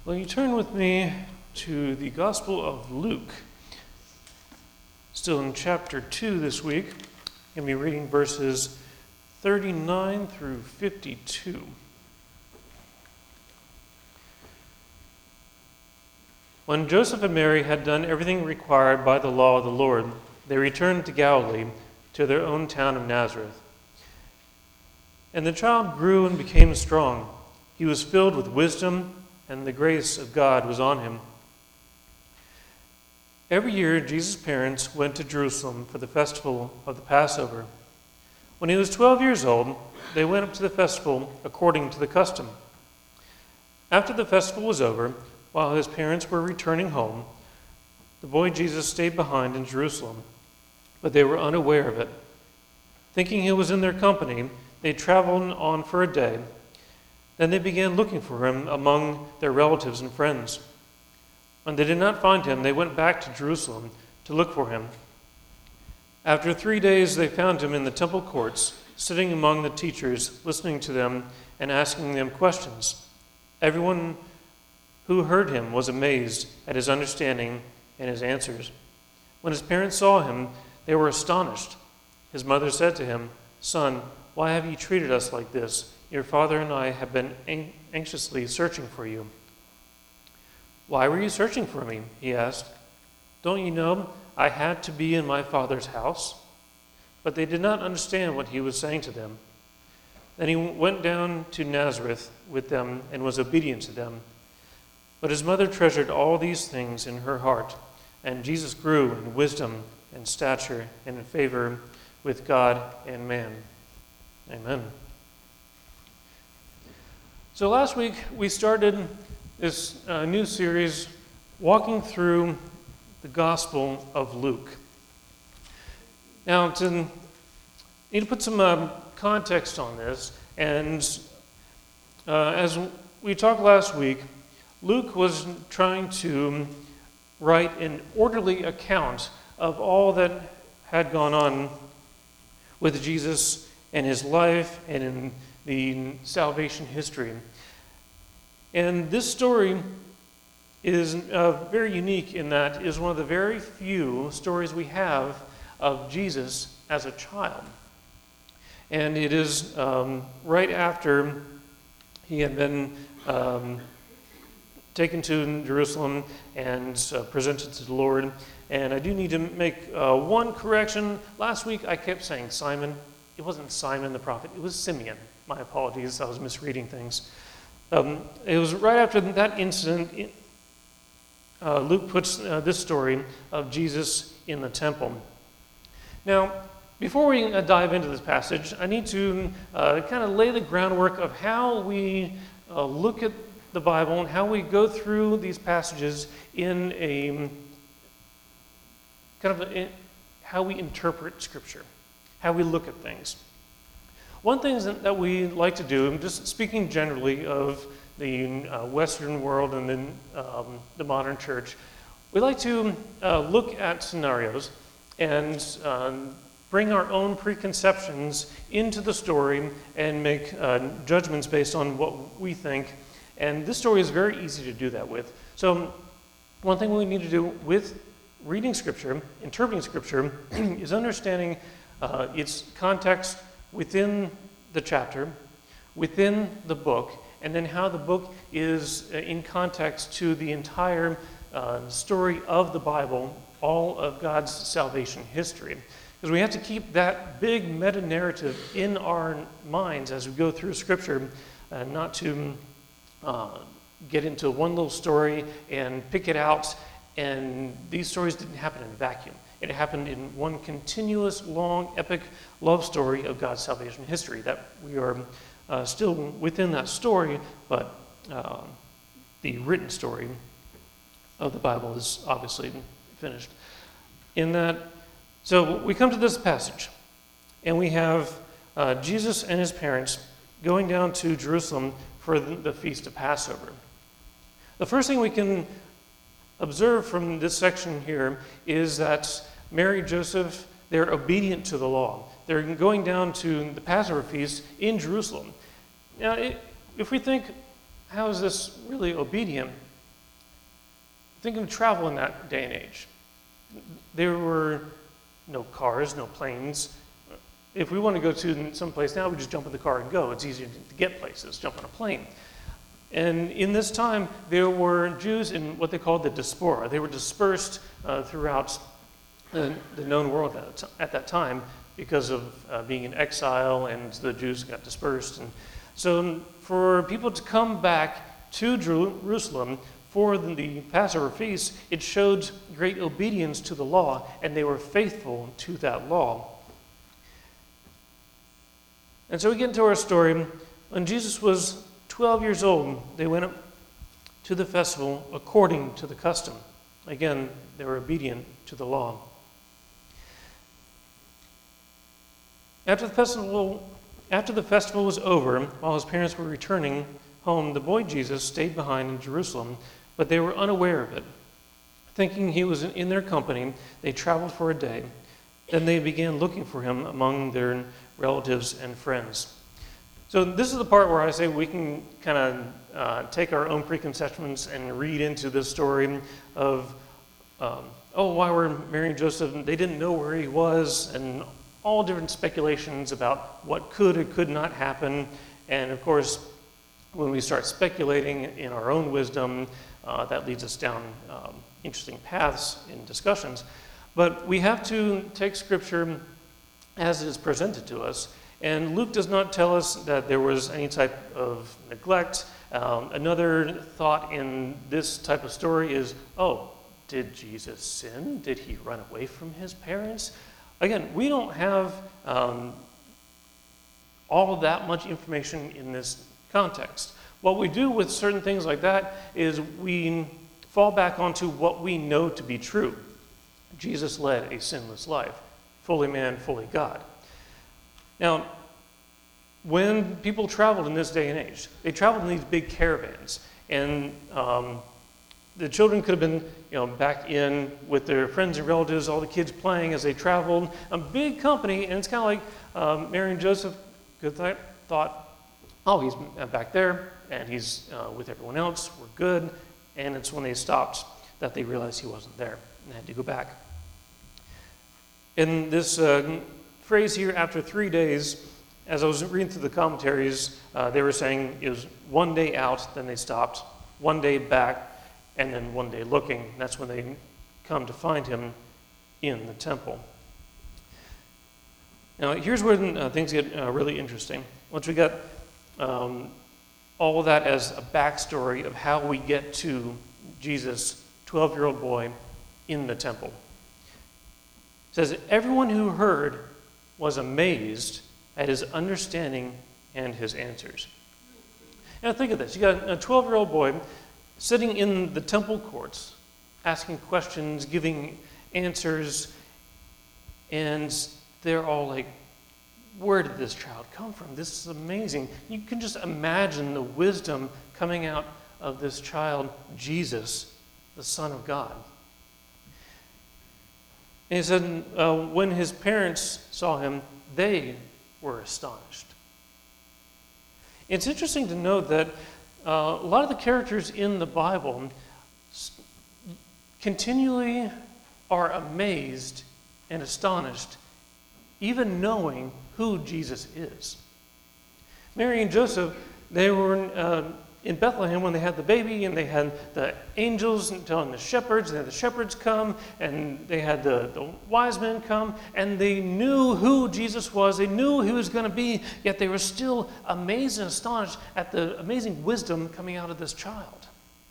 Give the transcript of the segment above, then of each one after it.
Well, you turn with me to the Gospel of Luke. Still in chapter 2 this week. I'm going to be reading verses 39 through 52. When Joseph and Mary had done everything required by the law of the Lord, they returned to Galilee, to their own town of Nazareth. And the child grew and became strong. He was filled with wisdom, and the grace of God was on him. Every year, Jesus' parents went to Jerusalem for the festival of the Passover. When he was 12 years old, they went up to the festival according to the custom. After the festival was over, while his parents were returning home, the boy Jesus stayed behind in Jerusalem, but they were unaware of it. Thinking he was in their company, they traveled on for a day. Then they began looking for him among their relatives and friends. When they did not find him, they went back to Jerusalem to look for him. After 3 days, they found him in the temple courts, sitting among the teachers, listening to them and asking them questions. Everyone who heard him was amazed at his understanding and his answers. When his parents saw him, they were astonished. His mother said to him, "Son, why have you treated us like this? Your father and I have been anxiously searching for you." "Why were you searching for me?" he asked. "Don't you know I had to be in my father's house?" But they did not understand what he was saying to them. Then he went down to Nazareth with them and was obedient to them. But his mother treasured all these things in her heart, and Jesus grew in wisdom and stature and in favor with God and man. Amen. So last week we started this new series walking through the Gospel of Luke. Now, need to put some context on this, and as we talked last week, Luke was trying to write an orderly account of all that had gone on with Jesus and his life and in the salvation history. And this story is very unique in that it is one of the very few stories we have of Jesus as a child. And it is right after he had been taken to Jerusalem and presented to the Lord. And I do need to make one correction. Last week I kept saying Simon. It wasn't Simon the prophet, it was Simeon. My apologies, I was misreading things. It was right after that incident, Luke puts this story of Jesus in the temple. Now, before we dive into this passage, I need to kind of lay the groundwork of how we look at the Bible and how we go through these passages in a kind of how we interpret Scripture, how we look at things. One thing that we like to do, I'm just speaking generally of the Western world and then the modern church, we like to look at scenarios and bring our own preconceptions into the story and make judgments based on what we think. And this story is very easy to do that with. So one thing we need to do with reading Scripture, interpreting Scripture, is understanding its context within the chapter, within the book, and then how the book is in context to the entire story of the Bible, all of God's salvation history. Because we have to keep that big meta-narrative in our minds as we go through Scripture, not to get into one little story and pick it out. And these stories didn't happen in a vacuum. It happened in one continuous, long, epic love story of God's salvation history. That we are still within that story, but the written story of the Bible is obviously finished. In that, so we come to this passage, and we have Jesus and his parents going down to Jerusalem for the Feast of Passover. The first thing we can observe from this section here is that Mary and Joseph, they're obedient to the law. They're going down to the Passover feast in Jerusalem. Now, if we think, how is this really obedient? think of travel in that day and age. There were no cars, no planes. If we want to go to some place now, we just jump in the car and go. It's easier to get places, jump on a plane. And in this time, there were Jews in what they called the diaspora. They were dispersed throughout the known world at that time because of being in exile, and the Jews got dispersed. And so for people to come back to Jerusalem for the Passover feast, it showed great obedience to the law, and they were faithful to that law. And so we get into our story. When Jesus was 12 years old, they went up to the festival according to the custom. Again, they were obedient to the law. After the festival was over, while his parents were returning home, the boy Jesus stayed behind in Jerusalem, but they were unaware of it. Thinking he was in their company, they traveled for a day. Then they began looking for him among their relatives and friends. So this is the part where I say we can kind of take our own preconceptions and read into this story of, why were Mary and Joseph, they didn't know where he was, and all different speculations about what could or could not happen. And of course, when we start speculating in our own wisdom, that leads us down interesting paths in discussions. But we have to take Scripture as it is presented to us. And Luke does not tell us that there was any type of neglect. Another thought in this type of story is, did Jesus sin? Did he run away from his parents? Again, we don't have all that much information in this context. What we do with certain things like that is we fall back onto what we know to be true. Jesus led a sinless life, fully man, fully God. Now, when people traveled in this day and age, they traveled in these big caravans, and the children could have been, back in with their friends and relatives, all the kids playing as they traveled. A big company, and it's kind of like Mary and Joseph thought, he's back there, and he's with everyone else, we're good. And it's when they stopped that they realized he wasn't there, and they had to go back. In this phrase here, after 3 days, as I was reading through the commentaries, they were saying it was 1 day out, then they stopped, 1 day back, and then 1 day looking. That's when they come to find him in the temple. Now, here's where things get really interesting. Once we got all of that as a backstory of how we get to Jesus, 12-year-old boy, in the temple. It says, everyone who heard was amazed at his understanding and his answers. Now think of this. You got a 12-year-old boy sitting in the temple courts, asking questions, giving answers, and they're all like, where did this child come from? This is amazing. You can just imagine the wisdom coming out of this child, Jesus, the Son of God. And he said, when his parents saw him, they were astonished. It's interesting to note that a lot of the characters in the Bible continually are amazed and astonished, even knowing who Jesus is. Mary and Joseph, they were in Bethlehem when they had the baby, and they had the angels telling the shepherds, and the shepherds come, and they had the wise men come, and they knew who Jesus was. They knew who he was going to be, yet they were still amazed and astonished at the amazing wisdom coming out of this child.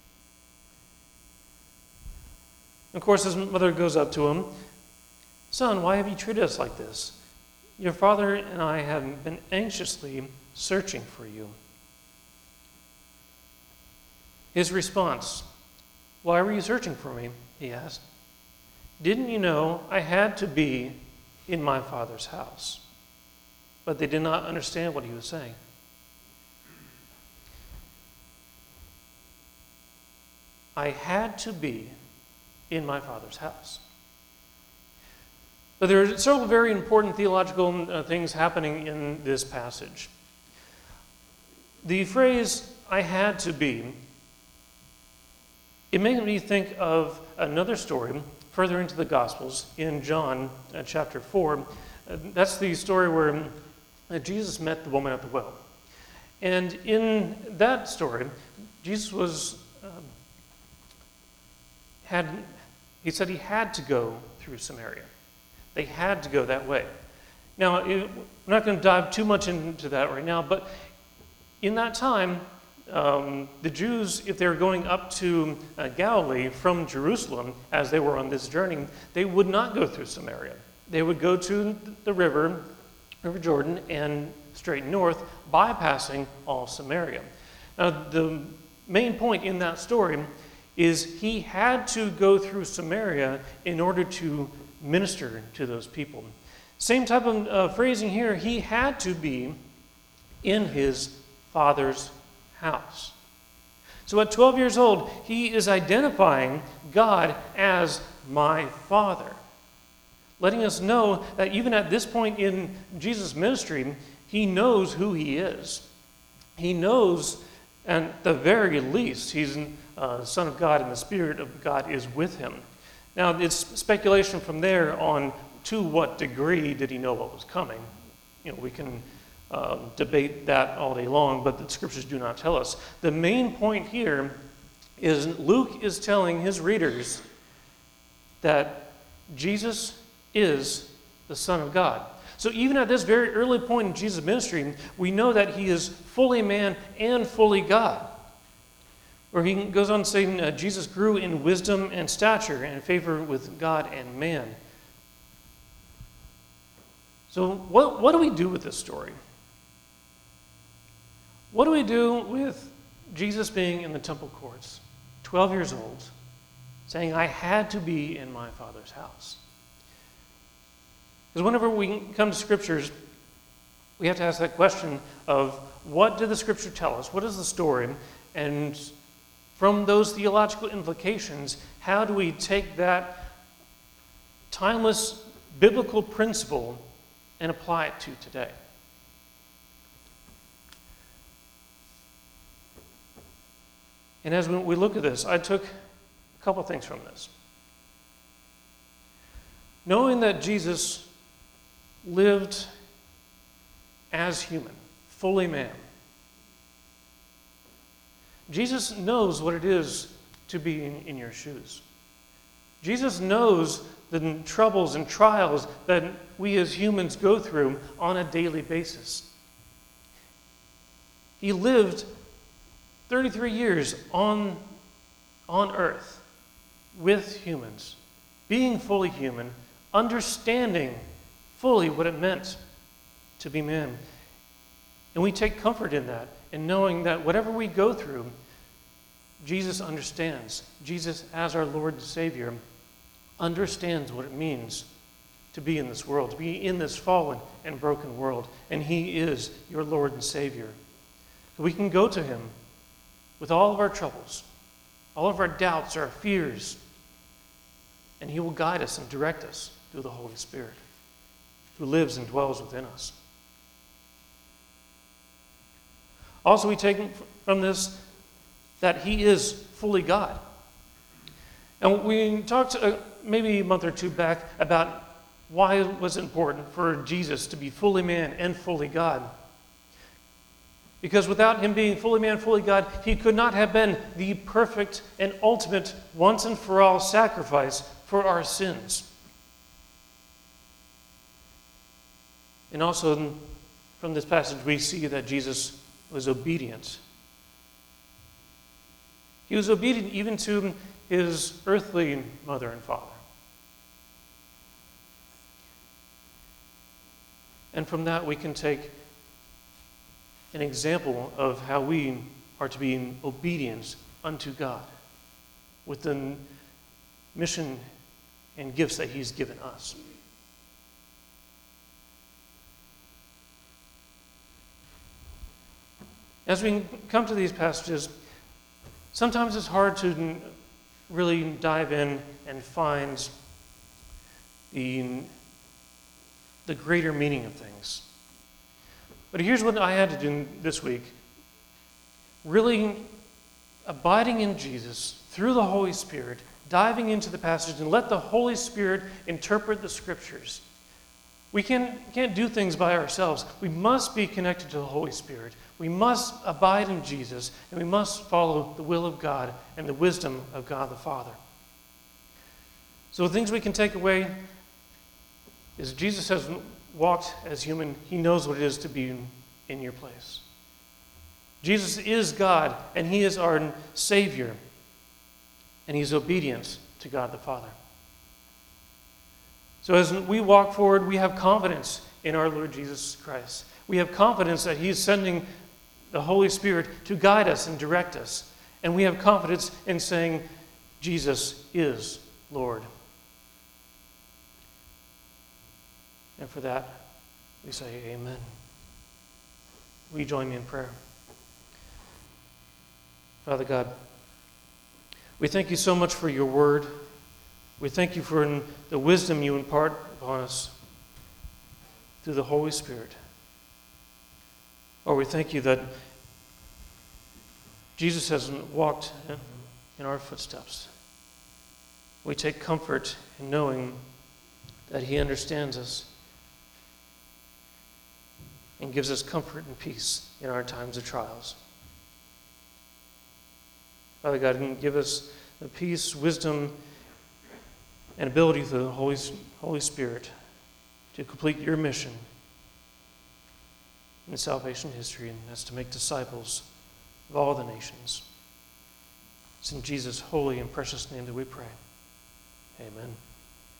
Of course, his mother goes up to him, "Son, why have you treated us like this? Your father and I have been anxiously searching for you." His response, "Why were you searching for me?" he asked. "Didn't you know I had to be in my father's house?" But they did not understand what he was saying. I had to be in my father's house. But there are several very important theological things happening in this passage. The phrase, "I had to be," It made me think of another story further into the Gospels in John chapter 4. That's the story where Jesus met the woman at the well. And in that story, Jesus he said he had to go through Samaria. They had to go that way. Now, I'm not going to dive too much into that right now, but in that time, the Jews, if they were going up to Galilee from Jerusalem as they were on this journey, they would not go through Samaria. They would go to the River Jordan, and straight north, bypassing all Samaria. Now, the main point in that story is he had to go through Samaria in order to minister to those people. Same type of phrasing here. He had to be in his Father's house. So at 12 years old, he is identifying God as my Father, letting us know that even at this point in Jesus' ministry, he knows who he is. He knows, at the very least, he's the Son of God and the Spirit of God is with him. Now, it's speculation from there on to what degree did he know what was coming. We can debate that all day long, but the scriptures do not tell us. The main point here is Luke is telling his readers that Jesus is the Son of God. So even at this very early point in Jesus' ministry, we know that he is fully man and fully God. Where he goes on saying Jesus grew in wisdom and stature and favor with God and man. So what do we do with this story? What do we do with Jesus being in the temple courts, 12 years old, saying, I had to be in my Father's house? Because whenever we come to scriptures, we have to ask that question of what did the scripture tell us? What is the story? And from those theological implications, how do we take that timeless biblical principle and apply it to today? And as we look at this, I took a couple things from this. Knowing that Jesus lived as human, fully man. Jesus knows what it is to be in your shoes. Jesus knows the troubles and trials that we as humans go through on a daily basis. He lived 33 years on earth with humans, being fully human, understanding fully what it meant to be man. And we take comfort in that, in knowing that whatever we go through, Jesus understands. Jesus, as our Lord and Savior, understands what it means to be in this world, to be in this fallen and broken world. And he is your Lord and Savior. So we can go to him with all of our troubles, all of our doubts, our fears, and he will guide us and direct us through the Holy Spirit, who lives and dwells within us. Also, we take from this that he is fully God. And we talked maybe a month or two back about why it was important for Jesus to be fully man and fully God. Because without him being fully man, fully God, he could not have been the perfect and ultimate once and for all sacrifice for our sins. And also from this passage we see that Jesus was obedient. He was obedient even to his earthly mother and father. And from that we can take an example of how we are to be in obedience unto God with the mission and gifts that he's given us. As we come to these passages, sometimes it's hard to really dive in and find the greater meaning of things. But here's what I had to do this week. Really abiding in Jesus through the Holy Spirit, diving into the passage and let the Holy Spirit interpret the Scriptures. We can't do things by ourselves. We must be connected to the Holy Spirit. We must abide in Jesus, and we must follow the will of God and the wisdom of God the Father. So the things we can take away is Jesus hasn't walked as human. He knows what it is to be in your place. Jesus is God, and he is our Savior, and he's obedient to God the Father. So as we walk forward, we have confidence in our Lord Jesus Christ. We have confidence that he is sending the Holy Spirit to guide us and direct us. And we have confidence in saying, Jesus is Lord. And for that, we say amen. Will you join me in prayer? Father God, we thank you so much for your word. We thank you for the wisdom you impart upon us through the Holy Spirit. Or we thank you that Jesus hasn't walked in our footsteps. We take comfort in knowing that he understands us and gives us comfort and peace in our times of trials. Father God, give us the peace, wisdom, and ability through the Holy Spirit to complete your mission in salvation history, and that's to make disciples of all the nations. It's in Jesus' holy and precious name that we pray. Amen.